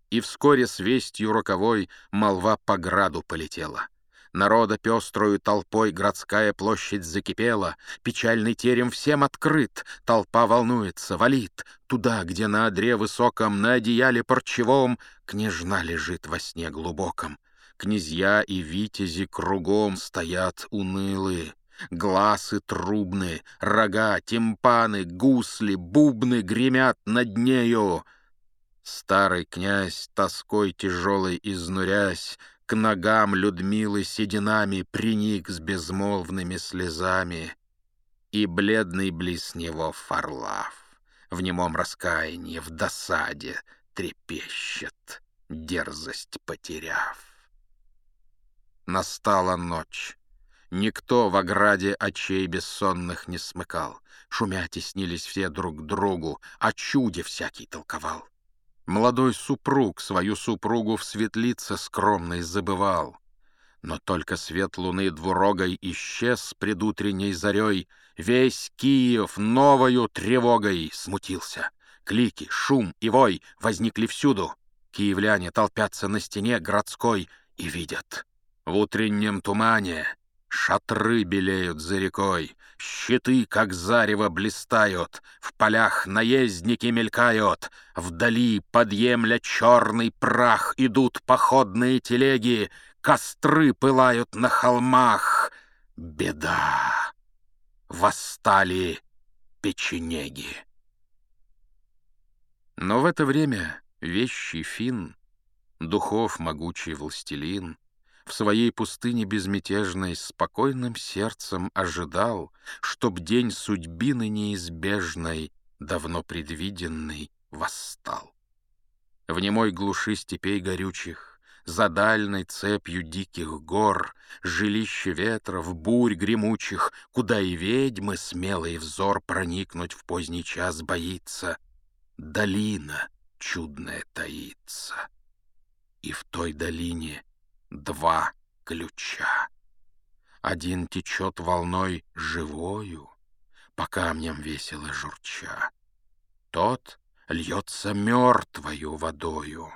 И вскоре с вестью роковой молва по граду полетела. Народа пеструю толпой городская площадь закипела, печальный терем всем открыт, толпа волнуется, валит. Туда, где на одре высоком, на одеяле парчевом княжна лежит во сне глубоком. Князья и витязи кругом стоят унылые. Гласы трубны, рога, тимпаны, гусли, бубны гремят над нею. Старый князь, тоской тяжелой изнурясь, к ногам Людмилы сединами приник с безмолвными слезами. И бледный близ него Фарлав, в немом раскаянии, в досаде трепещет, дерзость потеряв. Настала ночь. Никто в ограде очей бессонных не смыкал. Шумя теснились все друг к другу, о чуде всякий толковал. Молодой супруг свою супругу в светлице скромной забывал. Но только свет луны двурогой исчез с предутренней зарей, весь Киев новою тревогой смутился. Клики, шум и вой возникли всюду. Киевляне толпятся на стене городской и видят. В утреннем тумане шатры белеют за рекой, щиты, как зарево, блистают, в полях наездники мелькают, вдали, подъемля черный прах, идут походные телеги, костры пылают на холмах. Беда! Восстали печенеги. Но в это время вещий Фин, духов могучий властелин, в своей пустыне безмятежной спокойным сердцем ожидал, чтоб день судьбины неизбежной, давно предвиденный, восстал. В немой глуши степей горючих, за дальной цепью диких гор, жилище ветров, бурь гремучих, куда и ведьмы смелый взор проникнуть в поздний час боится, долина чудная таится. И в той долине два ключа. Один течет волной живою, по камням весело журча. Тот льется мертвою водою.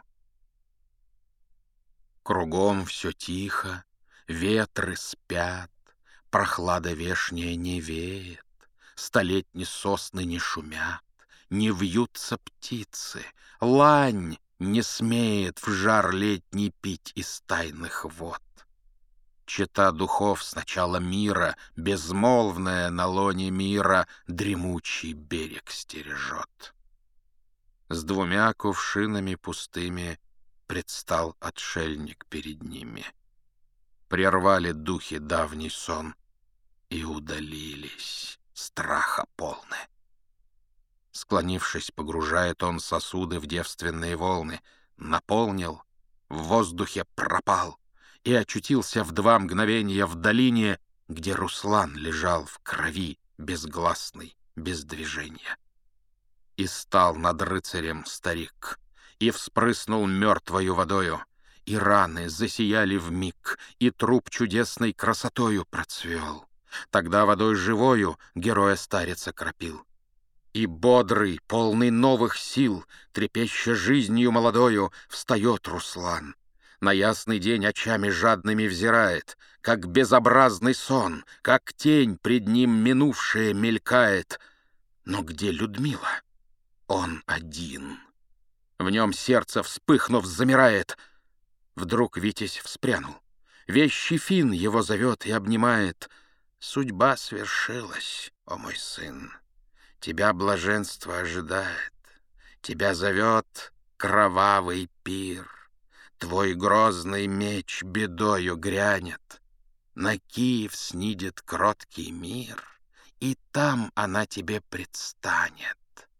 Кругом все тихо, ветры спят, прохлада вешняя не веет, столетние сосны не шумят, не вьются птицы, лань не смеет в жар летний пить из тайных вод. Чета духов сначала мира, безмолвная на лоне мира, дремучий берег стережет. С двумя кувшинами пустыми предстал отшельник перед ними. Прервали духи давний сон и удалились, страха полны. Склонившись, погружает он сосуды в девственные волны, наполнил, в воздухе пропал и очутился в 2 мгновения в долине, где Руслан лежал в крови, безгласный, без движения. И стал над рыцарем старик, и вспрыснул мертвою водою, и раны засияли вмиг, и труп чудесной красотою процвел. Тогда водой живою героя старец окропил. И бодрый, полный новых сил, трепеща жизнью молодою, встает Руслан. На ясный день очами жадными взирает, как безобразный сон, как тень пред ним минувшая мелькает. Но где Людмила? Он один. В нем сердце, вспыхнув, замирает. Вдруг Витязь вспрянул. Вещий Фин его зовет и обнимает. Судьба свершилась, о мой сын. Тебя блаженство ожидает, тебя зовет кровавый пир. Твой грозный меч бедою грянет, на Киев снидет кроткий мир, и там она тебе предстанет.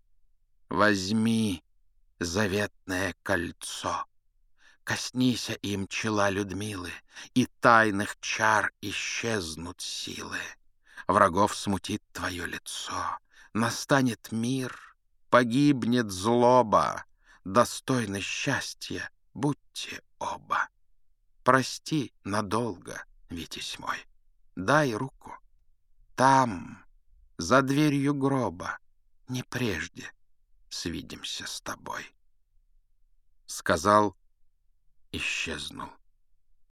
Возьми заветное кольцо, коснися им чела Людмилы, и тайных чар исчезнут силы. Врагов смутит твое лицо. Настанет мир, погибнет злоба, достойны счастья будьте оба. Прости надолго, Витязь мой, дай руку. Там, за дверью гроба, не прежде свидимся с тобой. сказал, исчезнул.